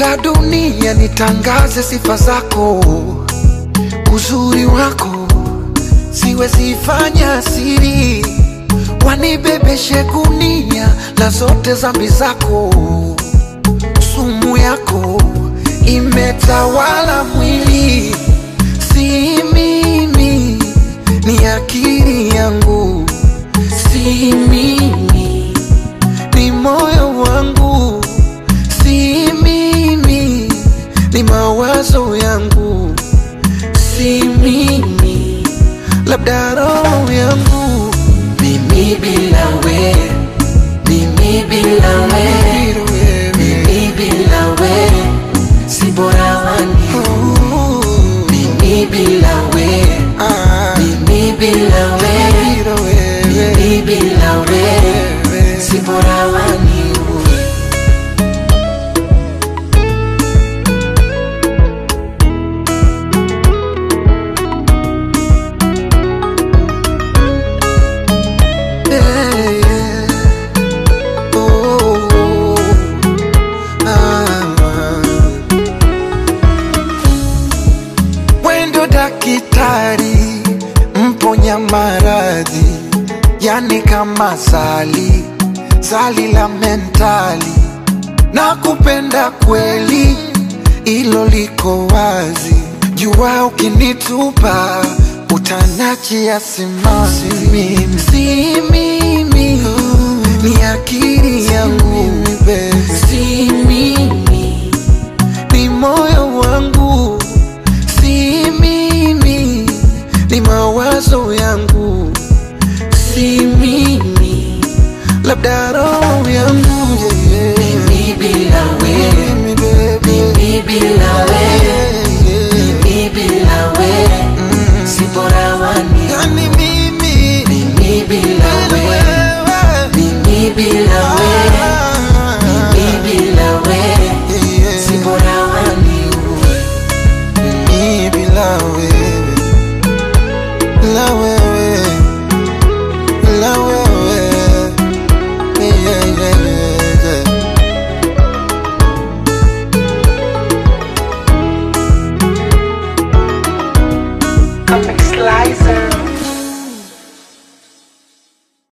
la dunia nitangaze sifa zako, uzuri wako siwezi fanya siri, wanibebeshe gunia la zote zambi zako. Sumu yako imetawala mwili, si mimi, ni akili yangu, si mimi, ni moyo wangu, si mimi, ni mawazo yangu, si mimi, labda roho yangu. Mimi bila we, mimi bila we, mimi bila we, si bora wani. Mimi bila we, mimi bila we, mimi bila we, si bora wani. Daktari mponya maradhi, yani kama zali la mentali. Na kupenda kweli, ilo liko wazi. Jua ukinitupa, utanachia simanzi. Si mimi, ni akili yangu, si mimi, ni moyo wangu, ni mawazo yangu, si mimi, labda roho yangu. Mimi bila we, mimi bila we, mimi bila we, si bora